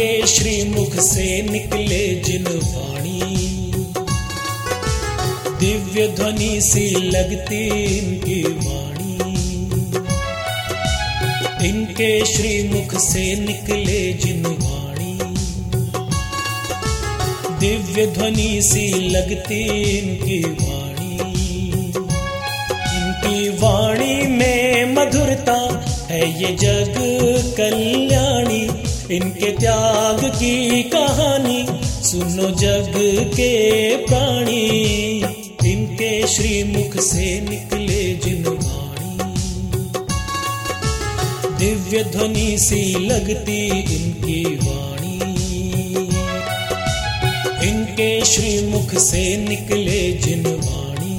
इनके श्रीमुख से निकले जिन वाणी, दिव्य ध्वनि सी लगती इनकी वाणी। इनके श्रीमुख से निकले जिन वाणी, दिव्य ध्वनि सी लगती इनकी वाणी। इनकी वाणी में मधुरता है ये जग कल्याणी। इनके त्याग की कहानी सुनो जग के प्राणी। इनके श्रीमुख से निकले जिन वाणी, दिव्य ध्वनि सी लगती इनकी वाणी। इनके श्रीमुख से निकले जिन वाणी,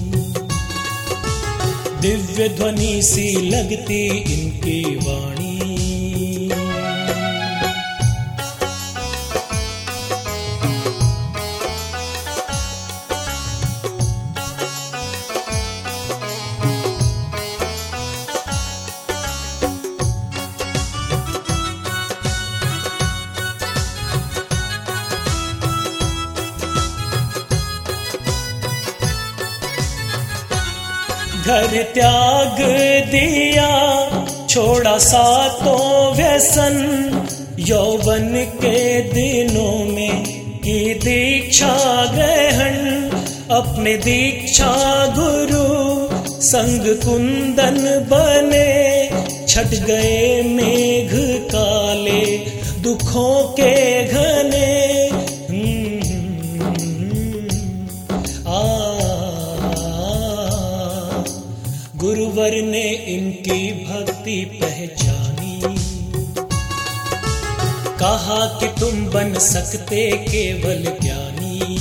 दिव्य ध्वनि सी लगती इनकी वाणी। घर त्याग दिया, छोड़ा सातों व्यसन, यौवन के दिनों में की दीक्षा ग्रहण। अपने दीक्षा गुरु संग कुंदन बने, छट गए मेघ काले दुखों के घने। गुरुवर ने इनकी भक्ति पहचानी, कहा कि तुम बन सकते केवल ज्ञानी।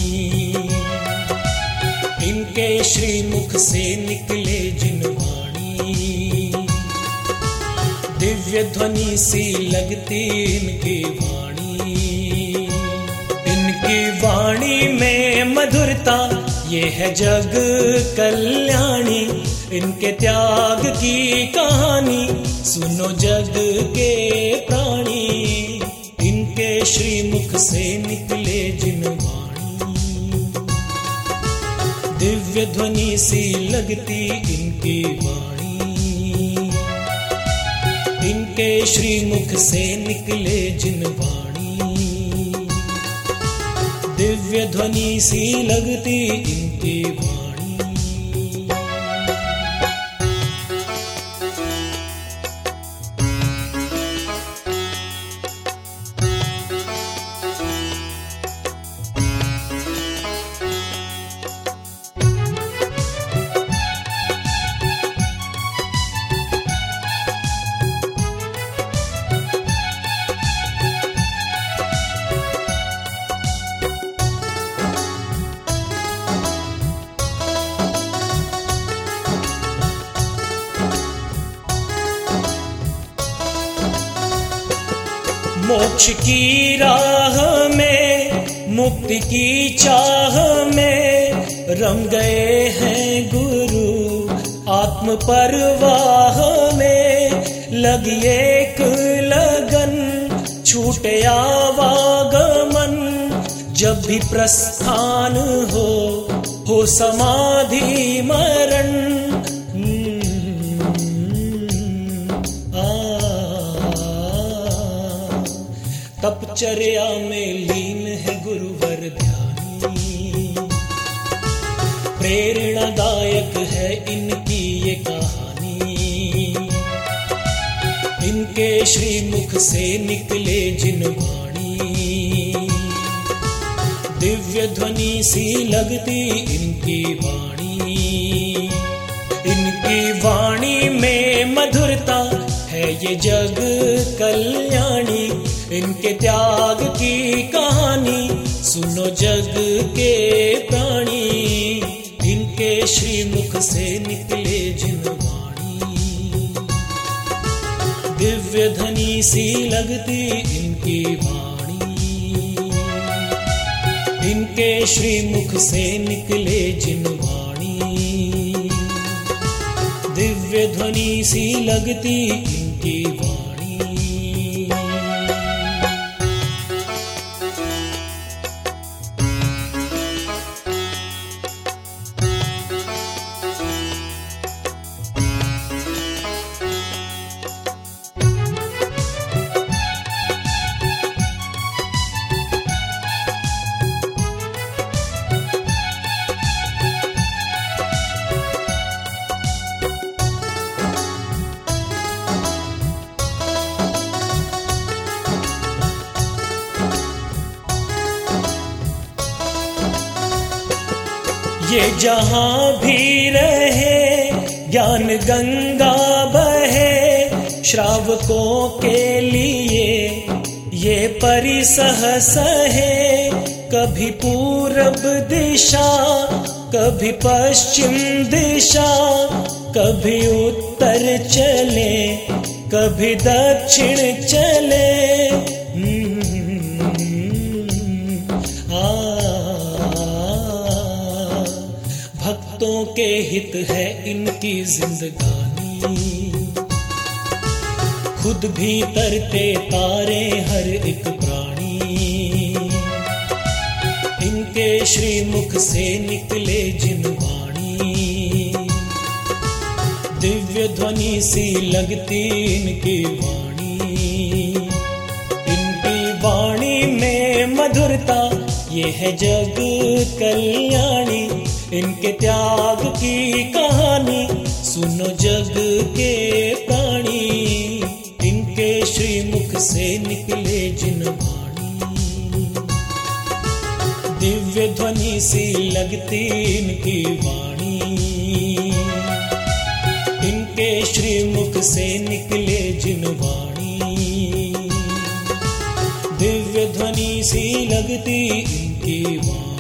इनके श्रीमुख से निकले जिन वाणी, दिव्य ध्वनि सी लगती इनकी वाणी। इनकी वाणी में मधुरता ये है जग कल्याणी। इनके त्याग की कहानी सुनो जग के प्राणी। इनके श्रीमुख से निकले जिन वाणी, दिव्य ध्वनि सी लगती इनकी वाणी। इनके श्रीमुख से निकले जिन वाणी, दिव्य ध्वनि सी लगती इनकी वाणी। मोक्ष की राह में, मुक्ति की चाह में, रम गए हैं गुरु आत्म परवाह में। लगी एक लगन, छूटे आवागमन, जब भी प्रस्थान हो समाधि मरण। तपचर्या में लीन है गुरुवर ध्यानी। प्रेरणादायक है इनकी ये कहानी। इनके श्रीमुख से निकले जिन वाणी, दिव्य ध्वनि सी लगती इनकी वाणी। इनकी वाणी में मधुरता है ये जग कल्याणी। इनके त्याग की कहानी सुनो जग के प्राणी। इनके श्रीमुख से निकले जिन वाणी, दिव्य ध्वनि सी लगती इनकी वाणी। इनके श्रीमुख से निकले जिन वाणी, दिव्य ध्वनि सी लगती इनकी वाणी। ये जहां भी रहे ज्ञान गंगा बहे, श्रावकों के लिए ये परिसह सहे। कभी पूरब दिशा, कभी पश्चिम दिशा, कभी उत्तर चले, कभी दक्षिण चले। भक्तों के हित है इनकी जिंदगानी, खुद भी तरते तारे हर एक प्राणी। इनके श्रीमुख से निकले जिन वाणी, दिव्य ध्वनि सी लगती इनकी वाणी। इनकी वाणी में मधुरता ये है जग कल्याणी। इनके त्याग की कहानी सुनो जग के प्राणी। इनके श्रीमुख से निकले जिन वाणी, दिव्य ध्वनि सी लगती इनकी वाणी। इनके श्रीमुख से निकले जिन वाणी, दिव्य ध्वनि सी लगती इनकी वाणी।